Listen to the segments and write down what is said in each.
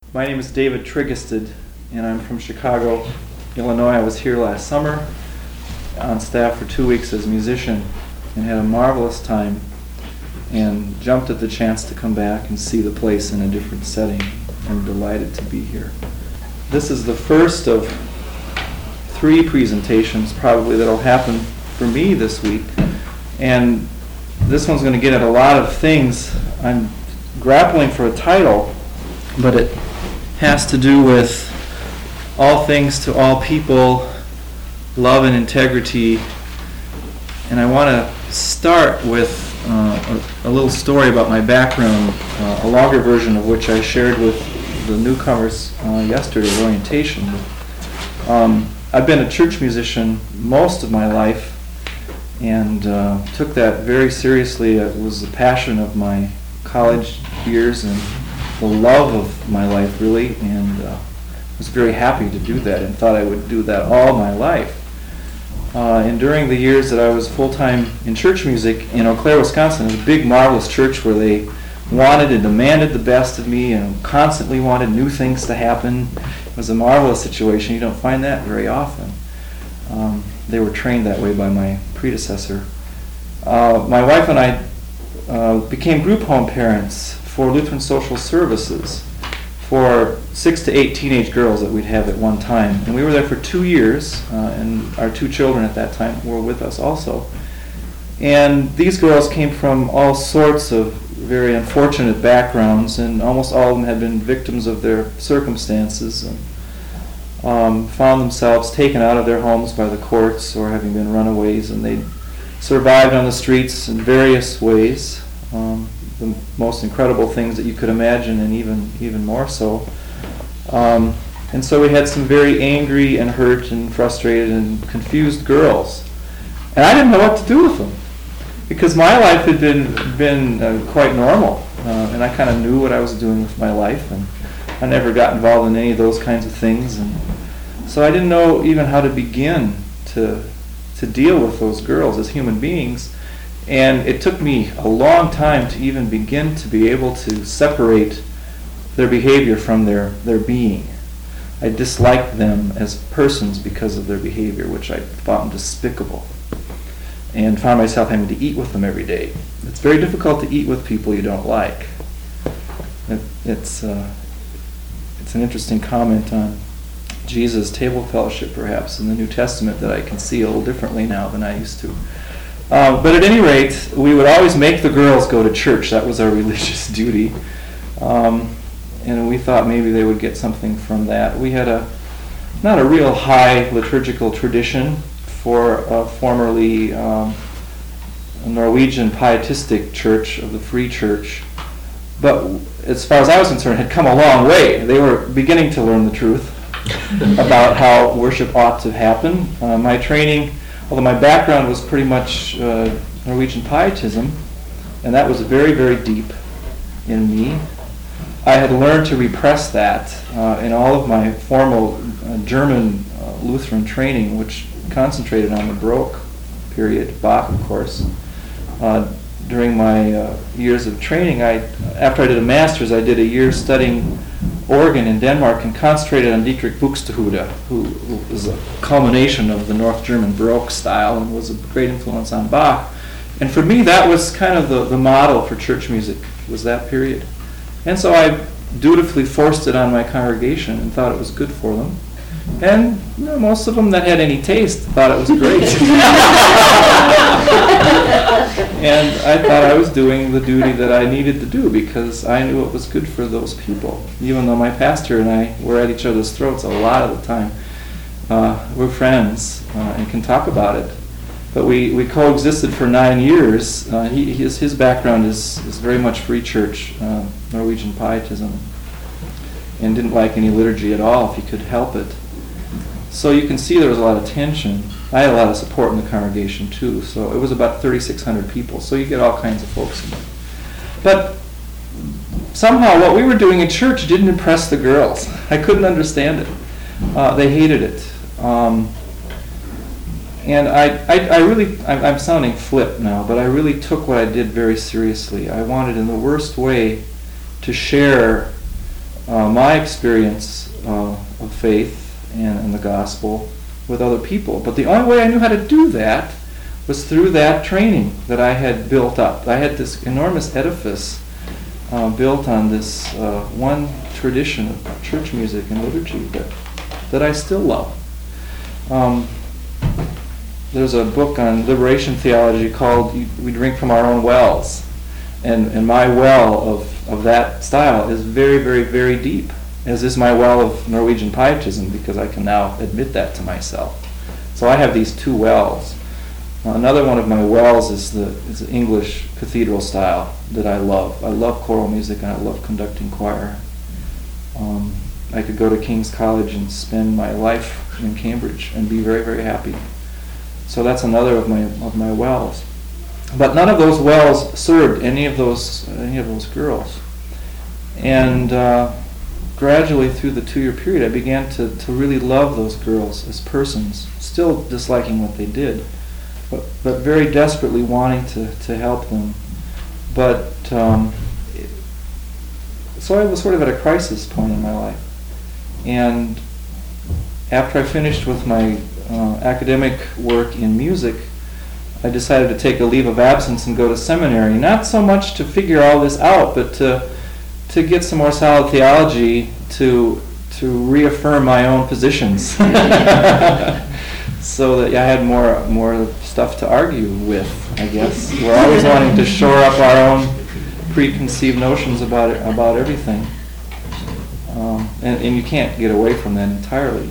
My name is David Triggested, and I'm from Chicago, Illinois. I was here last summer on staff for 2 weeks as a musician and had a marvelous time and jumped at the chance to come back and see the place in a different setting. I'm delighted to be here. This is the first of 3 presentations probably that'll happen for me this week, and this one's going to get at a lot of things. I'm grappling for a title, but it has to do with all things to all people, love and integrity. And I want to start with a little story about my background, a longer version of which I shared with the newcomers yesterday at orientation. I've been a church musician most of my life and took that very seriously. It was the passion of my college years and the love of my life, really, and was very happy to do that and thought I would do that all my life. And during the years that I was full-time in church music in Eau Claire, Wisconsin, it was a big, marvelous church where they wanted and demanded the best of me and constantly wanted new things to happen. It was a marvelous situation. You don't find that very often. They were trained that way by my predecessor. My wife and I became group home parents for Lutheran Social Services for 6 to 8 teenage girls that we'd have at one time. And we were there for 2 years, and our 2 children at that time were with us also. And these girls came from all sorts of very unfortunate backgrounds, and almost all of them had been victims of their circumstances and found themselves taken out of their homes by the courts or having been runaways, and they survived on the streets in various ways. The most incredible things that you could imagine, and even more so. And so we had some very angry and hurt and frustrated and confused girls. And I didn't know what to do with them, because my life had been quite normal, and I kind of knew what I was doing with my life, and I never got involved in any of those kinds of things. And so I didn't know even how to begin to deal with those girls as human beings. And it took me a long time to even begin to be able to separate their behavior from their being. I disliked them as persons because of their behavior, which I found despicable, and found myself having to eat with them every day. It's very difficult to eat with people you don't like. It's an interesting comment on Jesus' table fellowship, perhaps, in the New Testament that I can see a little differently now than I used to. But at any rate, we would always make the girls go to church. That was our religious duty. And we thought maybe they would get something from that. We had not a real high liturgical tradition for a formerly a Norwegian pietistic church of the Free Church. But as far as I was concerned, had come a long way. They were beginning to learn the truth about how worship ought to happen. My training, although my background was pretty much Norwegian pietism, and that was very, very deep in me, I had learned to repress that in all of my formal German Lutheran training, which concentrated on the Baroque period, Bach, of course. During my years of training, after I did a master's, I did a year studying organ in Denmark and concentrated on Dietrich Buxtehude, who was a culmination of the North German Baroque style and was a great influence on Bach. And for me, that was kind of the model for church music, was that period. And so I dutifully forced it on my congregation and thought it was good for them. And most of them that had any taste thought it was great. And I thought I was doing the duty that I needed to do because I knew it was good for those people. Even though my pastor and I were at each other's throats a lot of the time. We're friends and can talk about it. But we coexisted for 9 years. His background is very much Free Church, Norwegian pietism, and didn't like any liturgy at all if he could help it. So you can see there was a lot of tension. I had a lot of support in the congregation too, so it was about 3,600 people, so you get all kinds of folks in there. But somehow what we were doing in church didn't impress the girls. I couldn't understand it. They hated it. And I'm sounding flip now, but I really took what I did very seriously. I wanted in the worst way to share my experience of faith and the gospel with other people. But the only way I knew how to do that was through that training that I had built up. I had this enormous edifice built on this one tradition of church music and liturgy that I still love. There's a book on liberation theology called We Drink from Our Own Wells. And my well of that style is very, very, very deep, as is my well of Norwegian pietism, because I can now admit that to myself. So I have these two wells. Another one of my wells is the English cathedral style that I love. I love choral music and I love conducting choir. I could go to King's College and spend my life in Cambridge and be very, very happy. So that's another of my wells. But none of those wells served any of those girls. And gradually through the 2-year period, I began to really love those girls as persons, still disliking what they did, but very desperately wanting to help them. But so I was sort of at a crisis point in my life. And after I finished with my academic work in music, I decided to take a leave of absence and go to seminary, not so much to figure all this out, but to get some more solid theology to reaffirm my own positions, so that I had more stuff to argue with, I guess. We're always wanting to shore up our own preconceived notions about everything, and you can't get away from that entirely.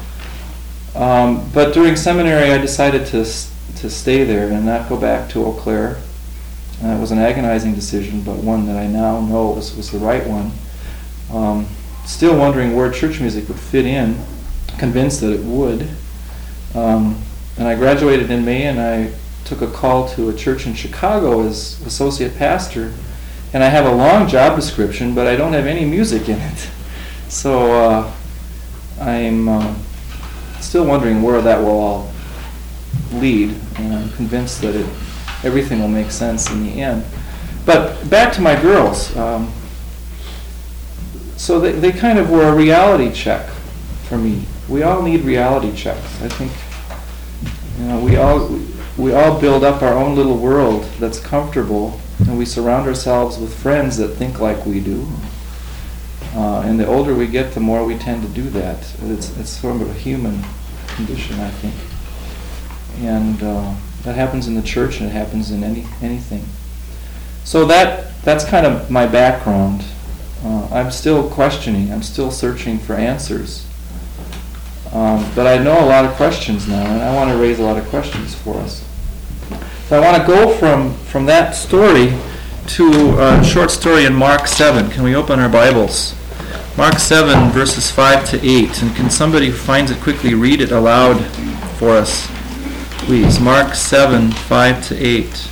But during seminary, I decided to stay there and not go back to Eau Claire. It was an agonizing decision, but one that I now know was the right one. Still wondering where church music would fit in, convinced that it would. And I graduated in May, and I took a call to a church in Chicago as associate pastor. And I have a long job description, but I don't have any music in it. So I'm still wondering where that will all lead, and I'm convinced that everything will make sense in the end. But back to my girls. So they kind of were a reality check for me. We all need reality checks. I think we all build up our own little world that's comfortable, and we surround ourselves with friends that think like we do. And the older we get, the more we tend to do that. It's sort of a human condition, I think. And that happens in the church, and it happens in anything. So that's kind of my background. I'm still questioning. I'm still searching for answers. But I know a lot of questions now, and I want to raise a lot of questions for us. So I want to go from that story to a short story in Mark 7. Can we open our Bibles? Mark 7, verses 5 to 8. And can somebody who finds it quickly read it aloud for us, please? Mark 7, 5 to 8.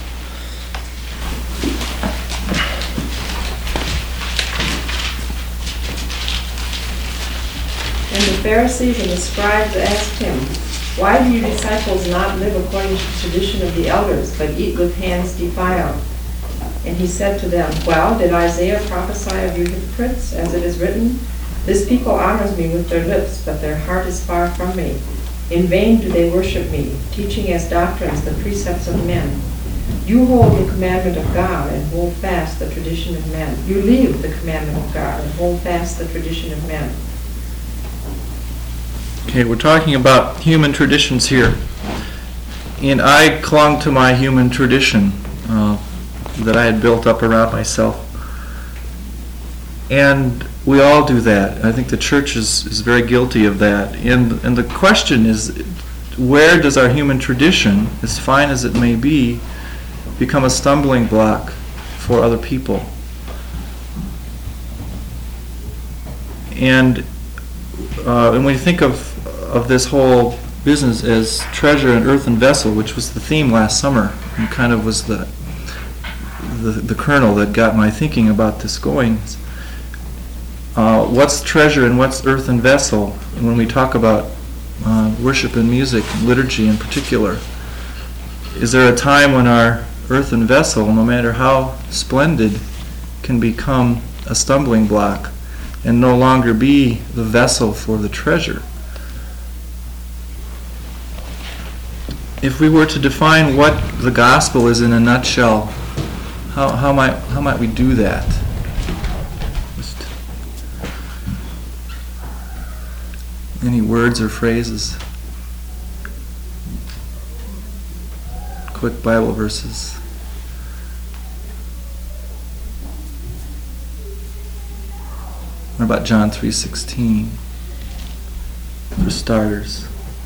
And the Pharisees and the scribes asked him, "Why do your disciples not live according to the tradition of the elders, but eat with hands defiled?" And he said to them, "Well, did Isaiah prophesy of you hypocrites, as it is written, 'This people honors me with their lips, but their heart is far from me. In vain do they worship me, teaching as doctrines the precepts of men. You hold the commandment of God and hold fast the tradition of men. You leave the commandment of God and hold fast the tradition of men." Okay, we're talking about human traditions here. And I clung to my human tradition that I had built up around myself. And we all do that. I think the church is very guilty of that. And the question is, where does our human tradition, as fine as it may be, become a stumbling block for other people? And when you think of this whole business as treasure in earthen vessel, which was the theme last summer, and kind of was the kernel that got my thinking about this going. What's treasure and what's earthen vessel? And when we talk about worship and music, liturgy in particular, is there a time when our earthen vessel, no matter how splendid, can become a stumbling block and no longer be the vessel for the treasure. If we were to define what the gospel is in a nutshell, how might we do that? Just any words or phrases? Quick Bible verses. What about John 3:16? For starters.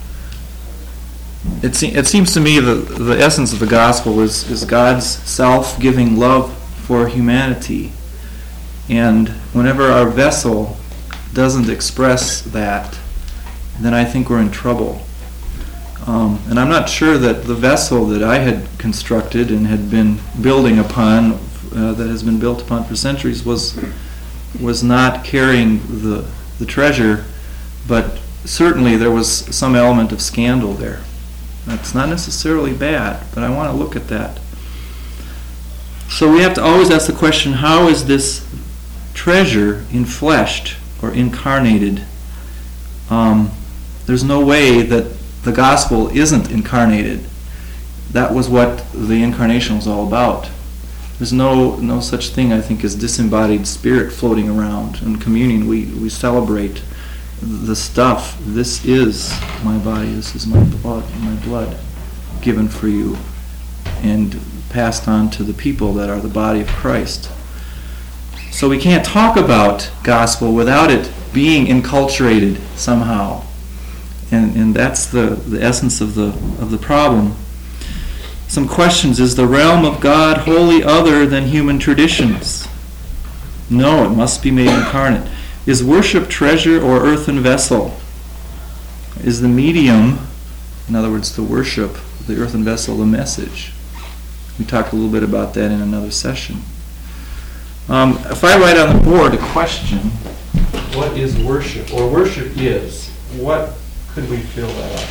It seems to me the essence of the gospel is God's self-giving love for humanity. And whenever our vessel doesn't express that, then I think we're in trouble. And I'm not sure that the vessel that I had constructed and had been building upon, that has been built upon for centuries, was not carrying the treasure, but certainly there was some element of scandal there. That's not necessarily bad, but I want to look at that. So we have to always ask the question, how is this treasure infleshed or incarnated? There's no way that the gospel isn't incarnated. That was what the incarnation was all about. There's no such thing, I think, as disembodied spirit floating around. In communion, we celebrate the stuff. This is my body, this is my blood given for you and passed on to the people that are the body of Christ. So we can't talk about gospel without it being enculturated somehow. And that's the essence of the problem. Some questions. Is the realm of God wholly other than human traditions? No, it must be made incarnate. Is worship treasure or earthen vessel? Is the medium, in other words, the worship, the earthen vessel, the message? We talked a little bit about that in another session. If I write on the board a question, what is worship, or worship is, what could we fill that up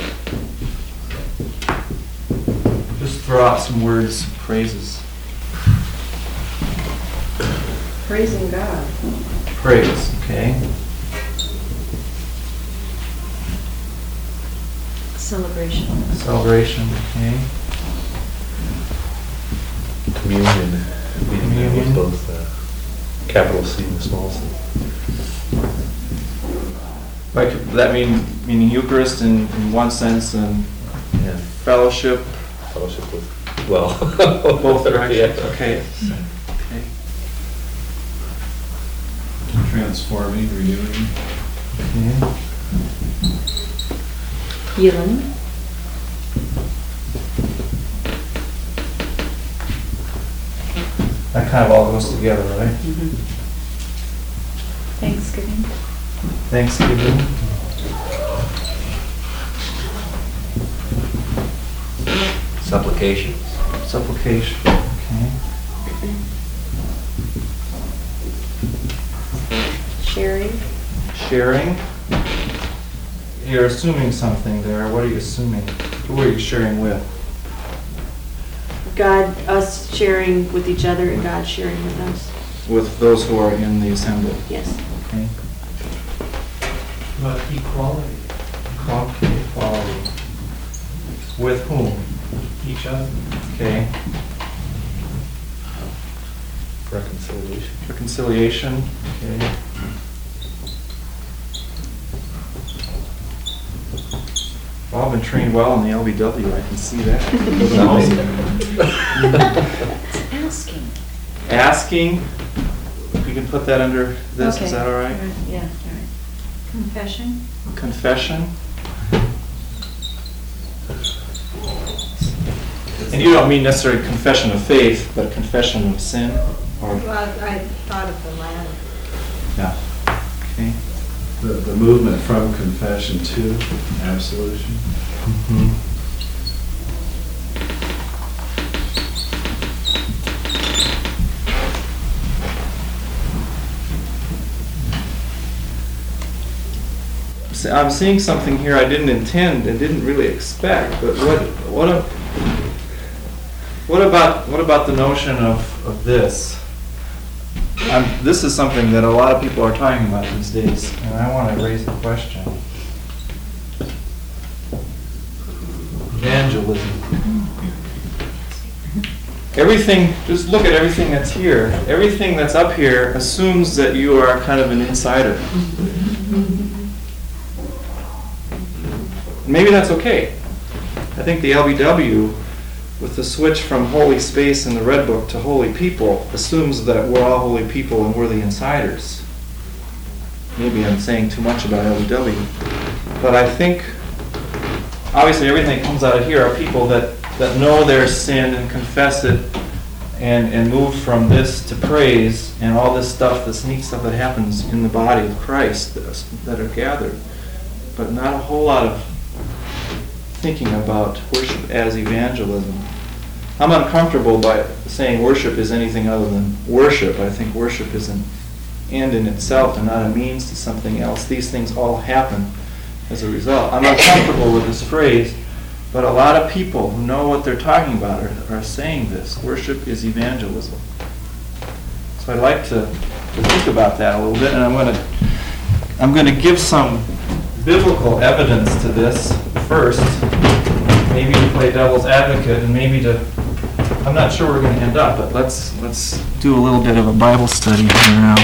with? Just throw out some words, phrases. Praising God. Praise, okay. Celebration. Celebration, okay. Communion. Communion. With both capital C and small c. Like that meaning Eucharist in one sense, and Yeah. fellowship, Fellowship with, well. both directions. Yeah. Okay. Transforming, renewing. Okay. Healing. That kind of all goes together, right? Thanksgiving. Thanksgiving. Supplication. Supplication. Okay. Sharing. Sharing. You're assuming something there. What are you assuming? Who are you sharing with? God, us sharing with each other and God sharing with us. With those who are in the assembly. Yes. Okay. About equality. Equality. With whom? Each other. Okay. Reconciliation. Reconciliation. Okay. Well, I've been trained well in the LBW. I can see that. Asking. Asking. We can put that under this. Is that all right? Yeah, all right. Confession. Confession. And you don't mean necessarily confession of faith, but a confession of sin? Or, Well, I thought of the latter. yeah. Okay. The movement from confession to absolution. Mm-hmm. I'm seeing something here I didn't intend and didn't really expect, but what about the notion of this? this is something that a lot of people are talking about these days, and I want to raise the question. Evangelism. Everything, just look at everything that's here. Everything that's up here assumes that you are kind of an insider. Maybe that's okay. I think the LBW, with the switch from holy space in the Red Book to holy people, assumes that we're all holy people and we're the insiders. Maybe I'm saying too much about LBW. But I think, obviously everything that comes out of here are people that know their sin and confess it and move from this to praise and all this stuff, this neat stuff that happens in the body of Christ that are gathered. But not a whole lot of thinking about worship as evangelism. I'm uncomfortable by saying worship is anything other than worship. I think worship is an end in itself and not a means to something else. These things all happen as a result. I'm uncomfortable with this phrase, but a lot of people who know what they're talking about are saying this. Worship is evangelism. So I'd like to think about that a little bit, and I'm going to give some biblical evidence to this first, maybe to play devil's advocate, and maybe to, I'm not sure where we're going to end up, but let's do a little bit of a Bible study here now.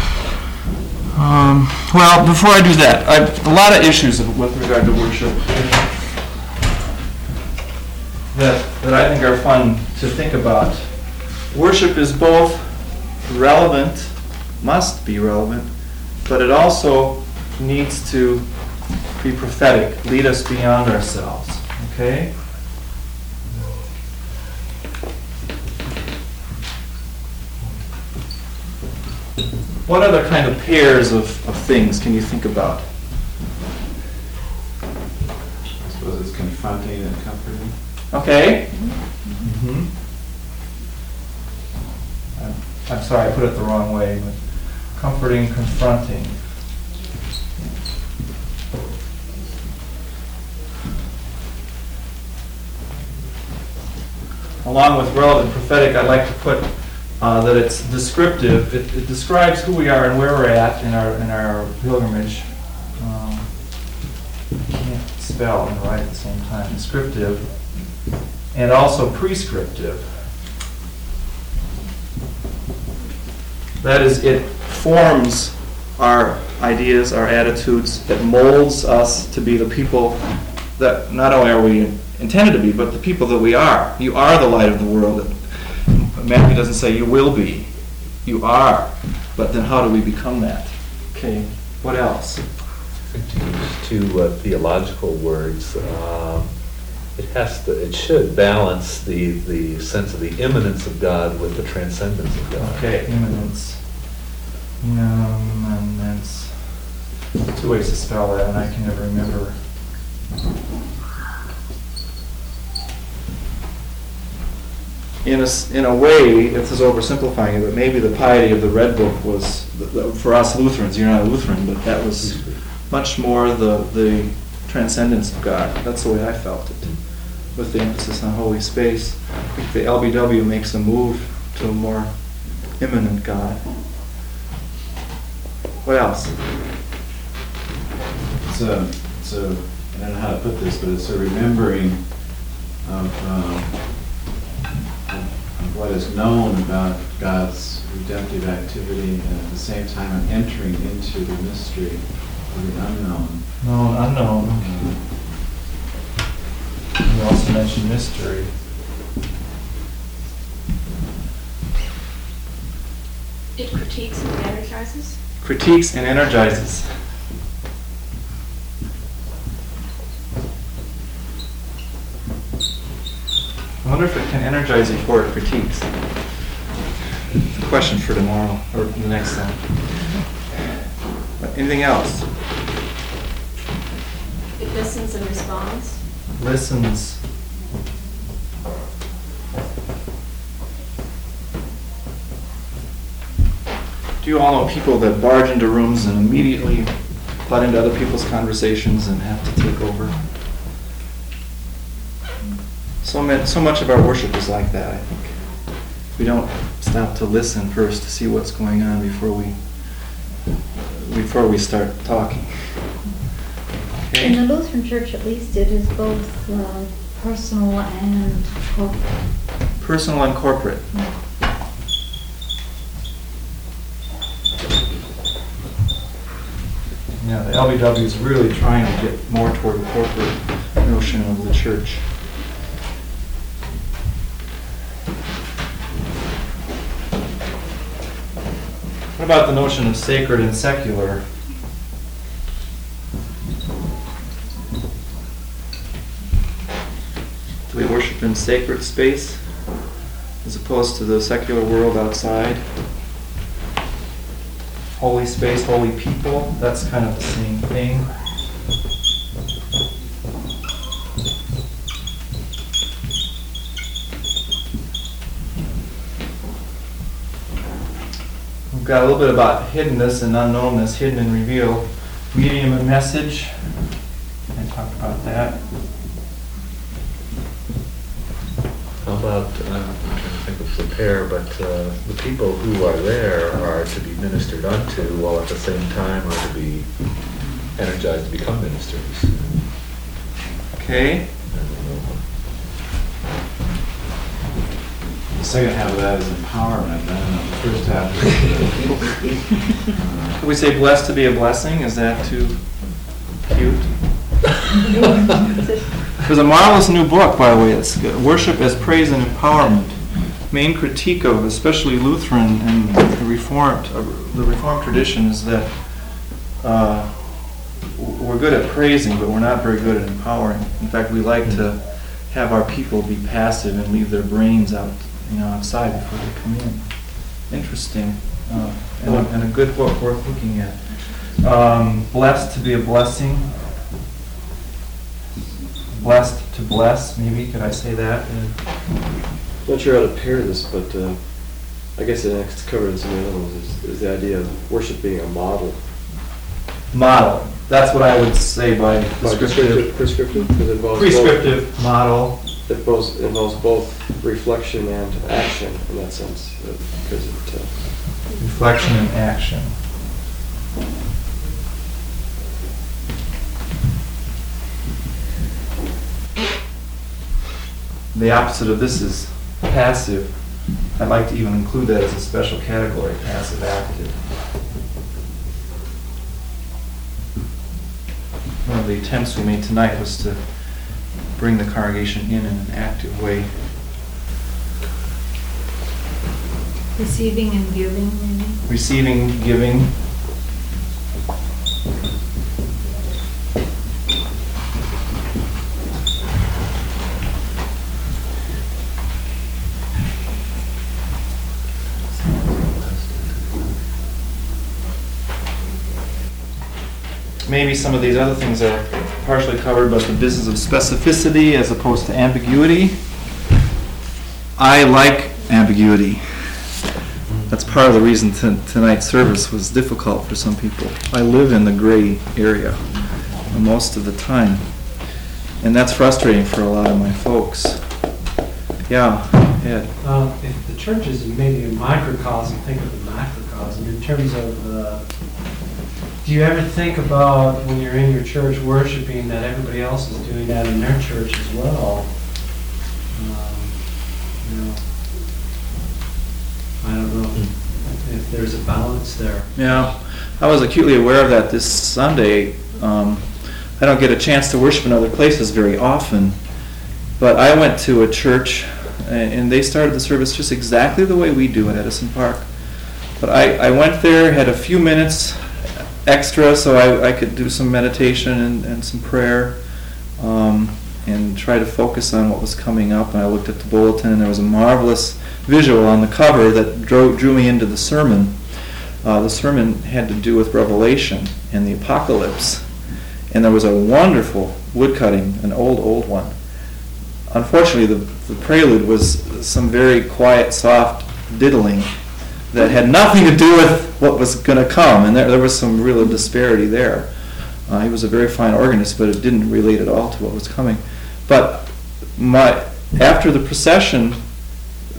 Well, before I do that, I have a lot of issues with regard to worship that I think are fun to think about. Worship is both relevant, must be relevant, but it also needs to be prophetic, lead us beyond ourselves. Okay? What other kind of pairs of things can you think about? I suppose it's confronting and comforting. Okay? I'm sorry, I put it the wrong way, but comforting, confronting. Along with relevant prophetic, I'd like to put that it's descriptive. It describes who we are and where we're at in our pilgrimage. I can't spell and write at the same time. Descriptive and also prescriptive. That is, it forms our ideas, our attitudes. It molds us to be the people that not only are we intended to be, but the people that we are. You are the light of the world. Matthew doesn't say you will be. You are. But then how do we become that? Okay, what else? To use two theological words, it should balance the sense of the immanence of God with the transcendence of God. Okay, immanence. Immanence. Two ways to spell that, and I can never remember. In a way, this is oversimplifying it, but maybe the piety of the Red Book was, for us Lutherans, you're not a Lutheran, but that was much more the transcendence of God. That's the way I felt it, with the emphasis on holy space. I think the LBW makes a move to a more immanent God. What else? I don't know how to put this, but it's a remembering of what is known about God's redemptive activity, and at the same time an entering into the mystery of the unknown. Known, unknown. You also mentioned mystery. It critiques and energizes. Critiques and energizes. I wonder if it can energize you before it critiques. It's a question for tomorrow, or the next time. But anything else? It listens and responds. Listens. Do you all know people that barge into rooms and immediately butt into other people's conversations and have to take over? So much of our worship is like that, I think. we don't stop to listen first to see what's going on before we start talking. In the Okay? Lutheran Church, at least, it is both personal and corporate. Personal and corporate. Yeah, the LBW is really trying to get more toward the corporate notion of the church. What about the notion of sacred and secular? Do we worship in sacred space as opposed to the secular world outside? Holy space, holy people, that's kind of the same thing. We've got a little bit about hiddenness and unknownness, hidden and revealed. Medium and message, I talked about that. How about, I'm trying to think of prepare, but the people who are there are to be ministered unto, while at the same time are to be energized to become ministers. Okay. The second half of that is empowerment, then the first half is Could we say blessed to be a blessing? Is that too cute? There's a marvelous new book, by the way. It's Worship as Praise and Empowerment. Main critique of especially Lutheran and the Reformed tradition is that we're good at praising, but we're not very good at empowering. In fact, we like to have our people be passive and leave their brains out, outside before they come in. Interesting, and a good book worth looking at. Blessed to be a blessing. Blessed to bless, maybe, could I say that? Not sure how to pair this, but I guess it's covered in some of the other ones, is the idea of worship being a model. Model, that's what I would say by descriptive. Prescriptive, because it involves Prescriptive model. It involves both reflection and action in that sense, because it... Reflection and action. The opposite of this is passive. I'd like to even include that as a special category, passive active. One of the attempts we made tonight was to bring the congregation in an active way. Receiving and giving, maybe? Receiving, giving. Maybe some of these other things are partially covered, but the business of specificity as opposed to ambiguity. I like ambiguity. That's part of the reason tonight's service was difficult for some people. I live in the gray area most of the time, and that's frustrating for a lot of my folks. Yeah, Ed. If the church is maybe a microcosm, think of the macrocosm in terms of, do you ever think about when you're in your church worshiping that everybody else is doing that in their church as well? I don't know if there's a balance there. Yeah, I was acutely aware of that this Sunday. I don't get a chance to worship in other places very often, but I went to a church and they started the service just exactly the way we do at Edison Park. But I went there, had a few minutes extra so I could do some meditation and some prayer and try to focus on what was coming up. And I looked at the bulletin and there was a marvelous visual on the cover that drew me into the sermon. The sermon had to do with Revelation and the Apocalypse. And there was a wonderful woodcutting, an old one. Unfortunately, the prelude was some very quiet, soft diddling that had nothing to do with what was going to come. And there was some real disparity there. He was a very fine organist, but it didn't relate at all to what was coming. But after the procession,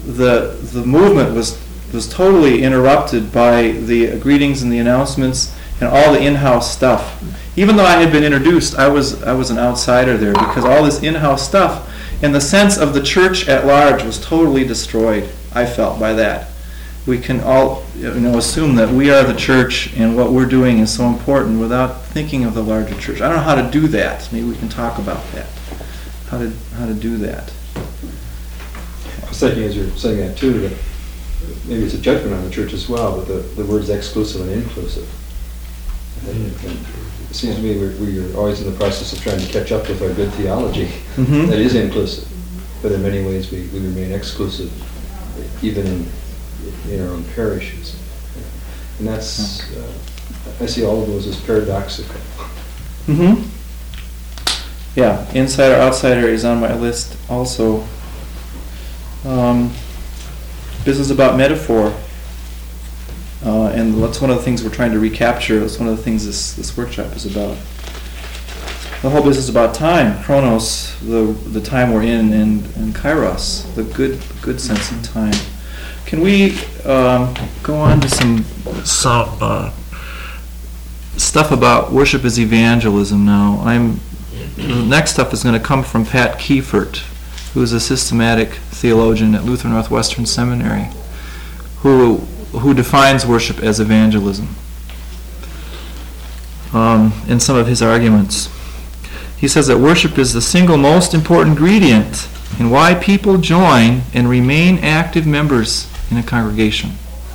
the movement was totally interrupted by the greetings and the announcements and all the in-house stuff. Even though I had been introduced, I was an outsider there, because all this in-house stuff and the sense of the church at large was totally destroyed, I felt, by that. We can all assume that we are the church and what we're doing is so important without thinking of the larger church. I don't know how to do that. Maybe we can talk about that. How to do that. I was thinking as you're saying that too, that maybe it's a judgment on the church as well, but the words exclusive and inclusive. And it seems to me we're always in the process of trying to catch up with our good theology Mm-hmm. that is inclusive, but in many ways we remain exclusive, even in our own parishes. And that's, I see all of those as paradoxical. Mm-hmm. Yeah, insider, outsider is on my list also. Business about metaphor. And that's one of the things we're trying to recapture. That's one of the things this workshop is about. The whole business about time, chronos, the time we're in, and kairos, the good sense of time. Can we go on to some stuff about worship as evangelism now? The next stuff is going to come from Pat Kiefert, who is a systematic theologian at Lutheran Northwestern Seminary, who defines worship as evangelism in some of his arguments. He says that worship is the single most important ingredient in why people join and remain active members in a congregation.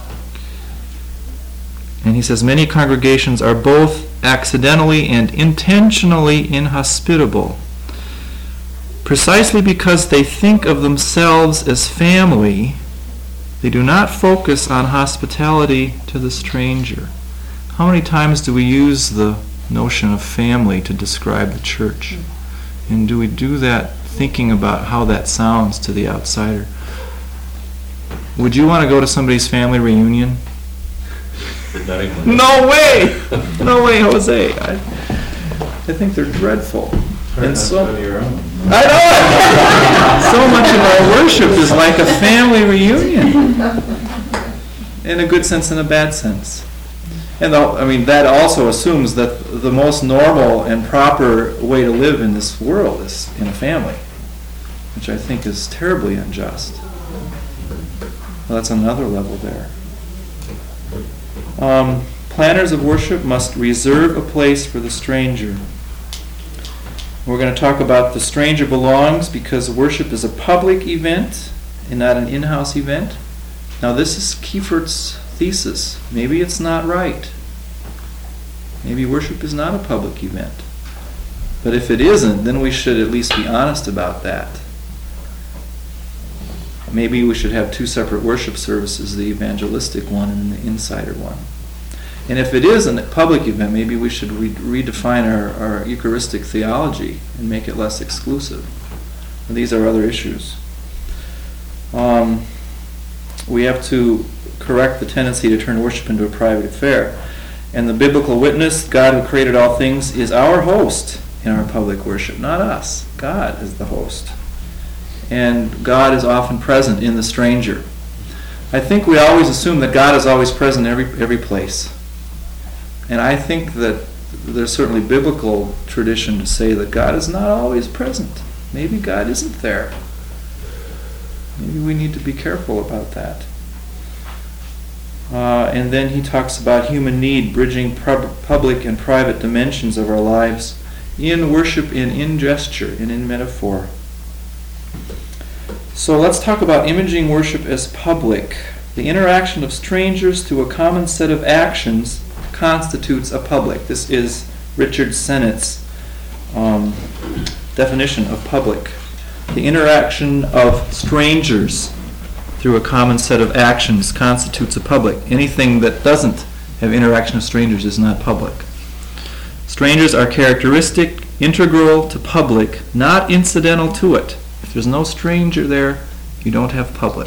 And he says many congregations are both accidentally and intentionally inhospitable, precisely because they think of themselves as family. They do not focus on hospitality to the stranger. How many times do we use the notion of family to describe the church? And do we do that thinking about how that sounds to the outsider? Would you want to go to somebody's family reunion? Not even- No way! No way, Jose. I think they're dreadful. And so, Go to your own. I know! So much of our worship is like a family reunion. In a good sense and a bad sense. And that also assumes that the most normal and proper way to live in this world is in a family, which I think is terribly unjust. Well, that's another level there. Planners of worship must reserve a place for the stranger. We're going to talk about the stranger belongs because worship is a public event and not an in-house event. Now this is Kiefert's thesis. Maybe it's not right. Maybe worship is not a public event. But if it isn't, then we should at least be honest about that. Maybe we should have two separate worship services, the evangelistic one and the insider one. And if it is a public event, maybe we should redefine our Eucharistic theology and make it less exclusive. And these are other issues. We have to correct the tendency to turn worship into a private affair. And the biblical witness, God who created all things, is our host in our public worship, not us. God is the host. And God is often present in the stranger. I think we always assume that God is always present in every place. And I think that there's certainly biblical tradition to say that God is not always present. Maybe God isn't there. Maybe we need to be careful about that. And then he talks about human need, bridging public and private dimensions of our lives in worship and in gesture and in metaphor. So let's talk about imaging worship as public. The interaction of strangers through a common set of actions constitutes a public. This is Richard Sennett's definition of public. The interaction of strangers through a common set of actions constitutes a public. Anything that doesn't have interaction of strangers is not public. Strangers are characteristic, integral to public, not incidental to it. If there's no stranger there, you don't have public.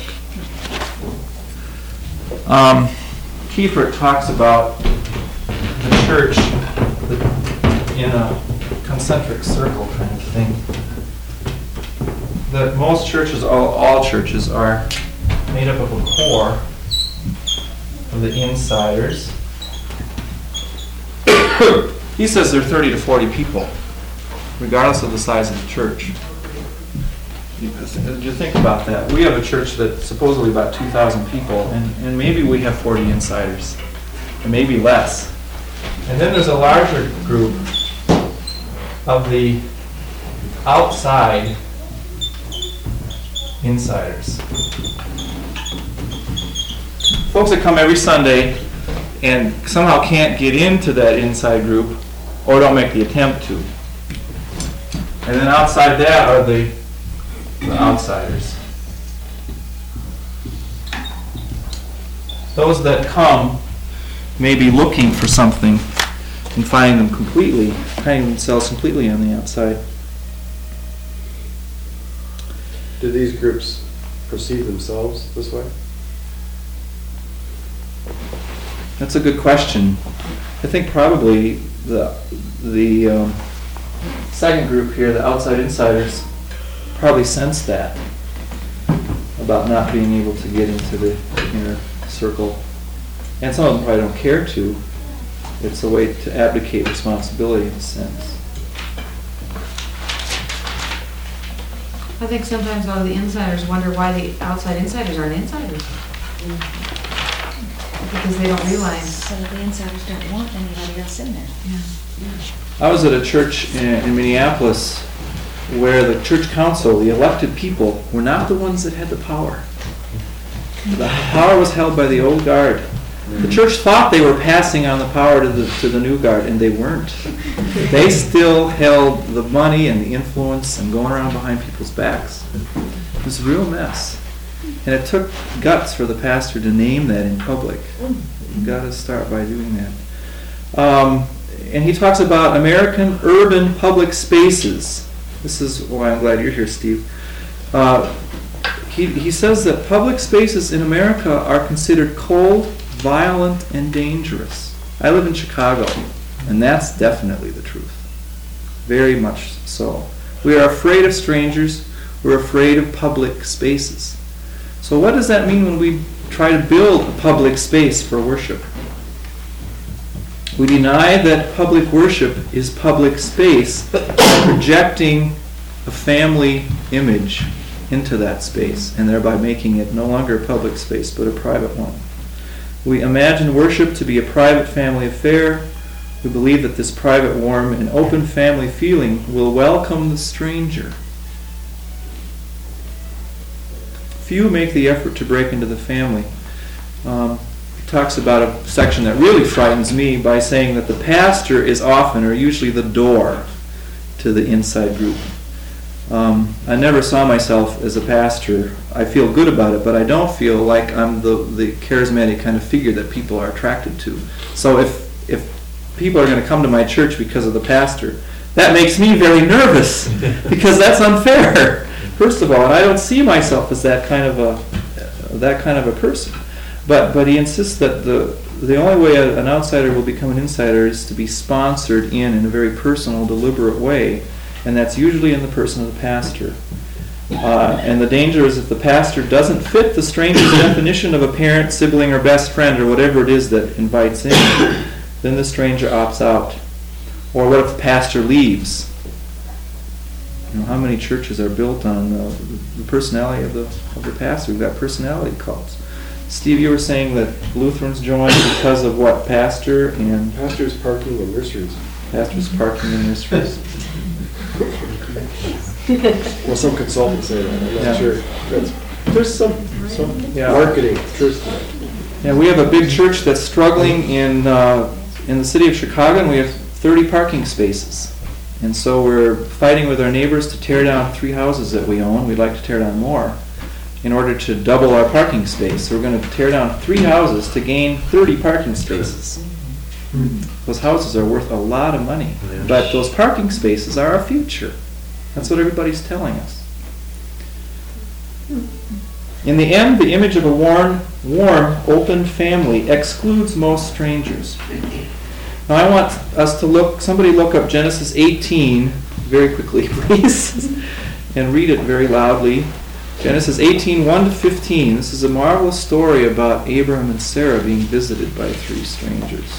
Kiefert talks about the church in a concentric circle kind of thing. That most churches, all churches, are made up of a core of the insiders. He says there are 30 to 40 people, regardless of the size of the church. Did you think about that? We have a church that's supposedly about 2,000 people, and maybe we have 40 insiders, and maybe less. And then there's a larger group of the outside insiders. Folks that come every Sunday and somehow can't get into that inside group or don't make the attempt to. And then outside that are the outsiders. Those that come maybe looking for something and finding themselves completely on the outside. Do these groups perceive themselves this way? That's a good question. I think probably the second group here, the outside insiders, probably sense that about not being able to get into the inner circle. And some of them probably don't care to. It's a way to abdicate responsibility in a sense. I think sometimes all the insiders wonder why the outside insiders aren't insiders. Because they don't realize. So the insiders don't want anybody else in there. I was at a church in Minneapolis where the church council, the elected people, were not the ones that had the power. The power was held by the old guard. The church thought they were passing on the power to the new guard, and they weren't. They still held the money and the influence and going around behind people's backs. It was a real mess. And it took guts for the pastor to name that in public. You've got to start by doing that. And he talks about American urban public spaces. This is why I'm glad you're here, Steve. He says that public spaces in America are considered cold, violent, and dangerous. I live in Chicago, and that's definitely the truth. Very much so. We are afraid of strangers. We're afraid of public spaces. So what does that mean when we try to build a public space for worship? We deny that public worship is public space, projecting a family image into that space, and thereby making it no longer a public space, but a private one. We imagine worship to be a private family affair. We believe that this private, warm, and open family feeling will welcome the stranger. Few make the effort to break into the family. He talks about a section that really frightens me by saying that the pastor is often or usually the door to the inside group. I never saw myself as a pastor. I feel good about it, but I don't feel like I'm the charismatic kind of figure that people are attracted to. So if people are going to come to my church because of the pastor, that makes me very nervous because that's unfair. First of all, and I don't see myself as that kind of a person. But he insists that the only way an outsider will become an insider is to be sponsored in a very personal, deliberate way, and that's usually in the person of the pastor. And the danger is if the pastor doesn't fit the stranger's definition of a parent, sibling, or best friend, or whatever it is that invites in, then the stranger opts out. Or what if the pastor leaves? You know, how many churches are built on the personality of the pastor? We've got personality cults. Steve, you were saying that Lutherans joined because of what? Pastors, parking, and nurseries. Pastors, parking, and nurseries. Well, some consultants say that. I'm not sure. There's some Yeah. marketing truth to that. Yeah, we have a big church that's struggling in the city of Chicago, and we have 30 parking spaces. And so we're fighting with our neighbors to tear down 3 houses that we own. We'd like to tear down more in order to double our parking space. So we're going to tear down 3 houses to gain 30 parking spaces. Those houses are worth a lot of money, but those parking spaces are our future. That's what everybody's telling us. In the end, the image of a warm, open family excludes most strangers. Now I want us to somebody look up Genesis 18 very quickly, please, and read it very loudly. Genesis 18, 1 to 15. This is a marvelous story about Abraham and Sarah being visited by three strangers.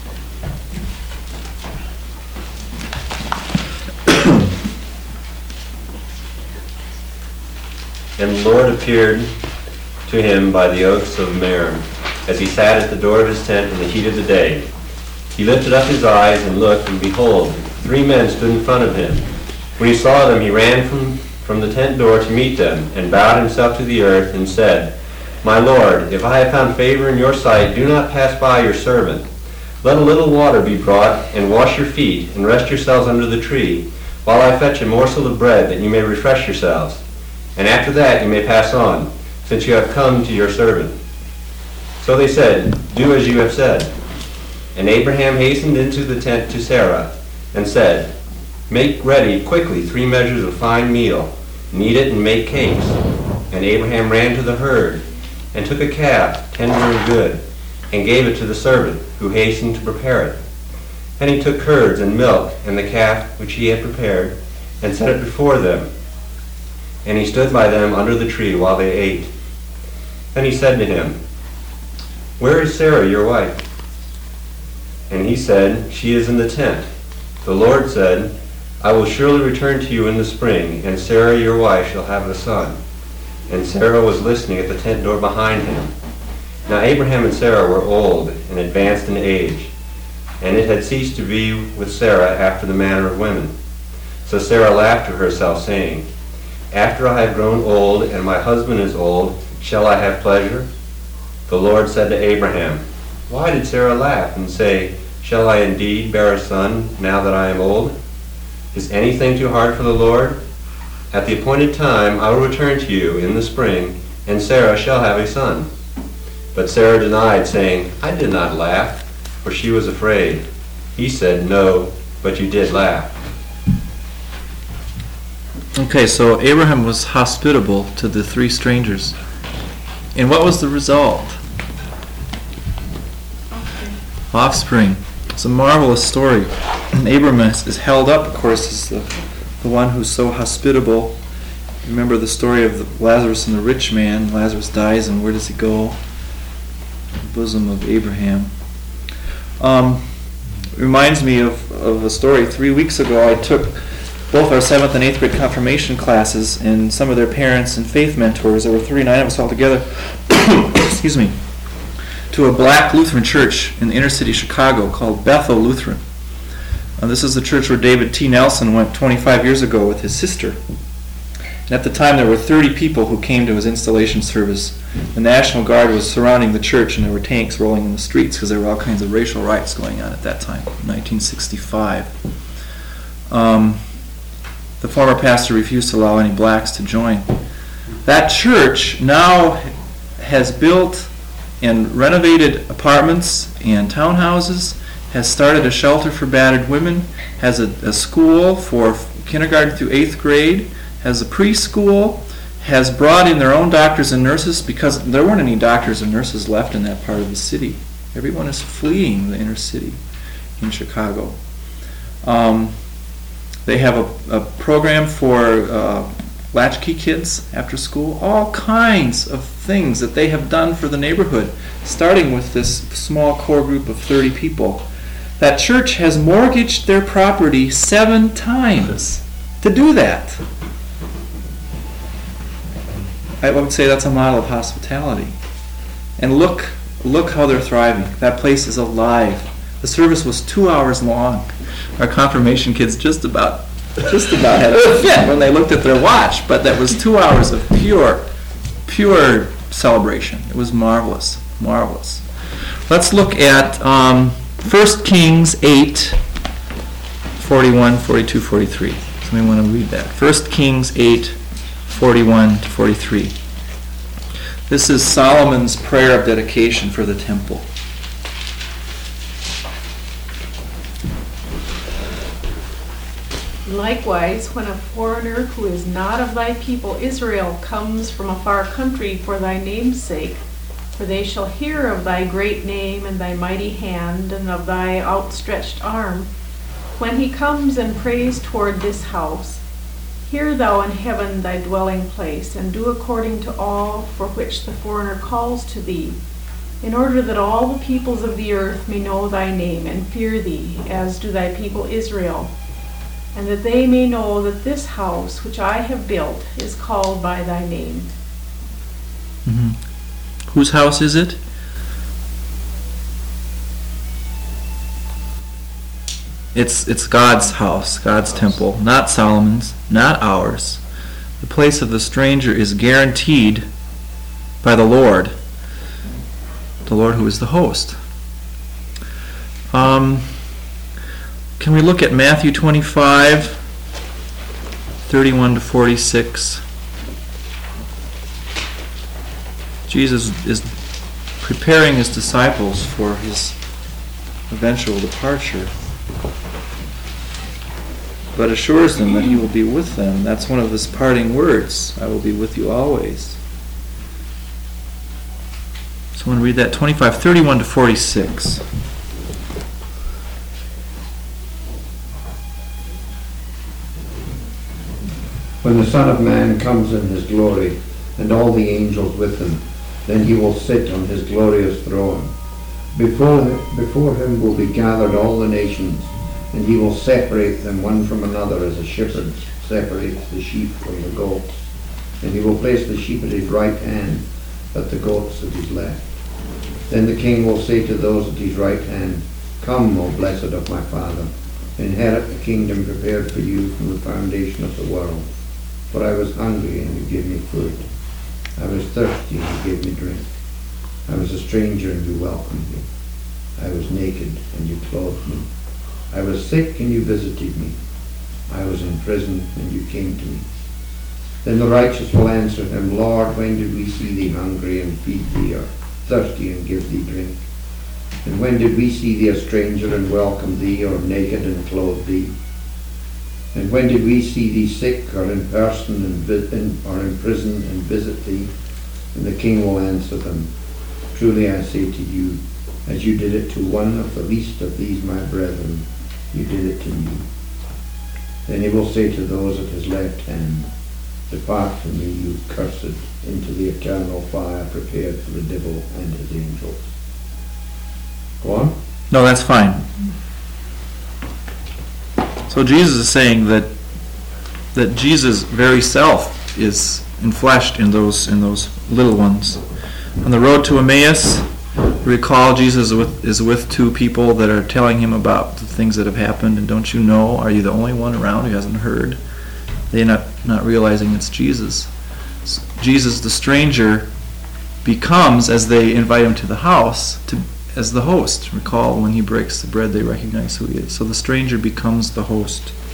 And the Lord appeared to him by the oaks of Mamre, as he sat at the door of his tent in the heat of the day. He lifted up his eyes and looked, and behold, three men stood in front of him. When he saw them, he ran from the tent door to meet them, and bowed himself to the earth, and said, My Lord, if I have found favor in your sight, do not pass by your servant. Let a little water be brought, and wash your feet, and rest yourselves under the tree, while I fetch a morsel of bread, that you may refresh yourselves. And after that you may pass on, since you have come to your servant. So they said, Do as you have said. And Abraham hastened into the tent to Sarah, and said, Make ready quickly 3 measures of fine meal, knead it and make cakes. And Abraham ran to the herd, and took a calf, tender and good, and gave it to the servant, who hastened to prepare it. And he took curds and milk, and the calf which he had prepared, and set it before them. And he stood by them under the tree while they ate. Then he said to him, Where is Sarah, your wife? And he said, She is in the tent. The Lord said, I will surely return to you in the spring, and Sarah, your wife, shall have a son. And Sarah was listening at the tent door behind him. Now Abraham and Sarah were old and advanced in age, and it had ceased to be with Sarah after the manner of women. So Sarah laughed to herself, saying, After I have grown old, and my husband is old, shall I have pleasure? The Lord said to Abraham, Why did Sarah laugh and say, Shall I indeed bear a son now that I am old? Is anything too hard for the Lord? At the appointed time I will return to you in the spring, and Sarah shall have a son. But Sarah denied, saying, I did not laugh, for she was afraid. He said, No, but you did laugh. Okay, so Abraham was hospitable to the three strangers. And what was the result? Offspring. It's a marvelous story. And Abraham is held up, of course, as the one who's so hospitable. Remember the story of Lazarus and the rich man. Lazarus dies, and where does he go? The bosom of Abraham. Reminds me of a story. 3 weeks ago, I took both our 7th and 8th grade confirmation classes and some of their parents and faith mentors. There were 39 of us all together. Excuse me. To a black Lutheran church in the inner city of Chicago called Bethel Lutheran. This is the church where David T. Nelson went 25 years ago with his sister. And at the time there were 30 people who came to his installation service. The National Guard was surrounding the church, and there were tanks rolling in the streets because there were all kinds of racial riots going on at that time, 1965. The former pastor refused to allow any blacks to join. That church now has built and renovated apartments and townhouses, has started a shelter for battered women, has a school for kindergarten through 8th grade, has a preschool, has brought in their own doctors and nurses because there weren't any doctors and nurses left in that part of the city. Everyone is fleeing the inner city in Chicago. They have a program for latchkey kids after school, all kinds of things that they have done for the neighborhood, starting with this small core group of 30 people. That church has mortgaged their property 7 times to do that. I would say that's a model of hospitality. And look how they're thriving. That place is alive. The service was 2 hours long. Our confirmation kids just about had a fit when they looked at their watch, but that was 2 hours of pure celebration. It was marvelous, marvelous. Let's look at 1 Kings 8, 41, 42, 43. Somebody want to read that? 1 Kings 8, 41 to 43. This is Solomon's prayer of dedication for the temple. Likewise, when a foreigner who is not of thy people Israel comes from a far country for thy name's sake, for they shall hear of thy great name and thy mighty hand and of thy outstretched arm, when he comes and prays toward this house, Hear thou in heaven thy dwelling place, and do according to all for which the foreigner calls to thee, in order that all the peoples of the earth may know thy name and fear thee, as do thy people Israel, and that they may know that this house which I have built is called by thy name. Mhm. Whose house is it? It's God's house, God's temple, not Solomon's, not ours. The place of the stranger is guaranteed by the Lord who is the host. Can we look at Matthew 25, 31 to 46? Jesus is preparing his disciples for his eventual departure, but assures them that he will be with them. That's one of his parting words. I will be with you always. So I'm going to read that 25, 31 to 46. When the Son of Man comes in his glory, and all the angels with him, then he will sit on his glorious throne. Before him will be gathered all the nations, and he will separate them one from another as a shepherd separates the sheep from the goats. And he will place the sheep at his right hand, but the goats at his left. Then the king will say to those at his right hand, Come, O blessed of my Father, inherit the kingdom prepared for you from the foundation of the world. For I was hungry, and you gave me food. I was thirsty, and you gave me drink. I was a stranger, and you welcomed me. I was naked, and you clothed me. I was sick, and you visited me. I was in prison, and you came to me. Then the righteous will answer him, Lord, when did we see thee hungry and feed thee, or thirsty and give thee drink? And when did we see thee a stranger and welcome thee, or naked and clothe thee? And when did we see thee sick, or in person, or in prison, and visit thee? And the king will answer them, Truly I say to you, as you did it to one of the least of these my brethren, you did it to me. Then he will say to those at his left hand, Depart from me, you cursed, into the eternal fire prepared for the devil and his angels. Go on. No, that's fine. So Jesus is saying that Jesus' very self is enfleshed in those little ones. On the road to Emmaus, recall Jesus is with two people that are telling him about the things that have happened, and don't you know, are you the only one around who hasn't heard? They're not realizing it's Jesus. Jesus, the stranger, becomes, as they invite him to the house, as the host. Recall, when he breaks the bread, they recognize who he is. So the stranger becomes the host.